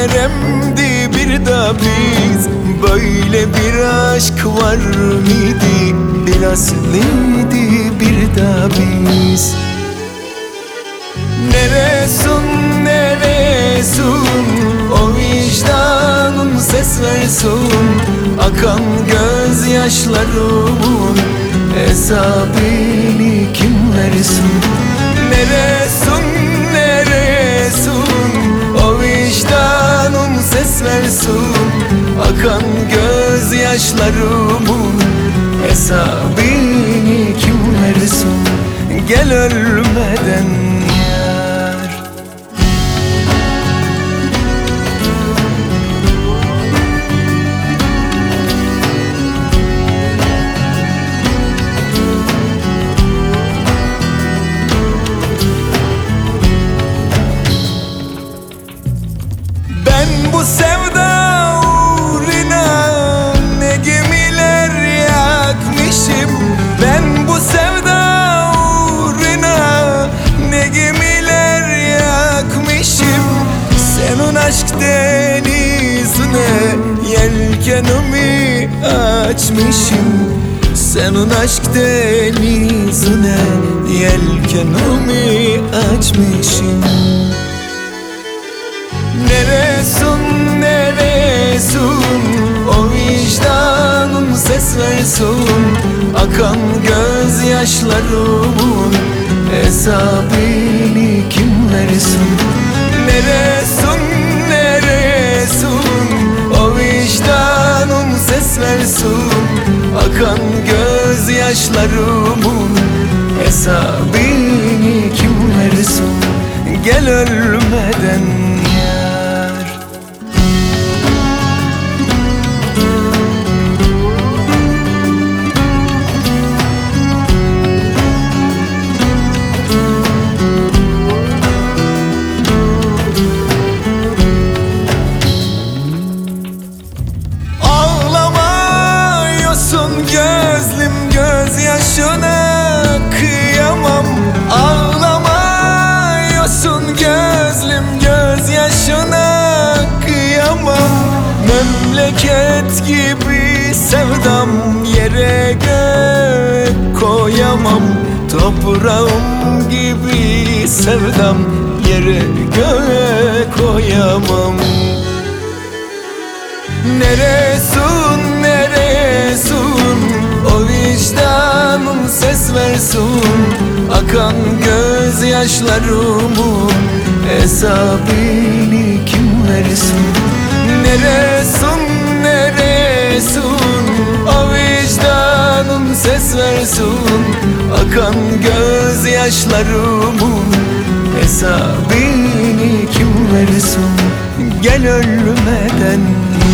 neremdi bir da biz. Böyle bir aşk var mıydı? Bilaslıydı bir da biz. Neresun, neresun, o vicdanın ses versun. Akan gözyaşlarımın hesabını kim versin? Neresun, neresun, o vicdanın ses versin. Akan gözyaşlarımın hesabını kim versin? Gel ölmeden yar. Ben bu sevda uğruna ne gemiler yakmışım. Ben bu sevda uğruna ne gemiler yakmışım. Senin aşk denizine yelkenimi açmışım. Senin aşk denizine yelkenimi açmışım. Neresun, neresun, o vicdanın ses versin. Akan gözyaşlarımın hesabını kim versin? Neresun, neresun, o vicdanın ses versin. Akan gözyaşlarımın hesabını kim versin? Gel ölmeden yar. Ağlamıyorsun gözlüm gözyaşına kıyamam. Ağlamıyorsun gözlüm gözyaşına kıyamam. Memleket gibi sevdam yere gök koyamam. Toprağım gibi sevdam yere gök koyamam. Neresun, neresun, o vicdanın ses versin. Akan gözyaşlarımın hesabını kim versin? Neresun, neresun, o vicdanın ses versin. Akan gözyaşlarımın hesabını kim versin? Gel ölmeden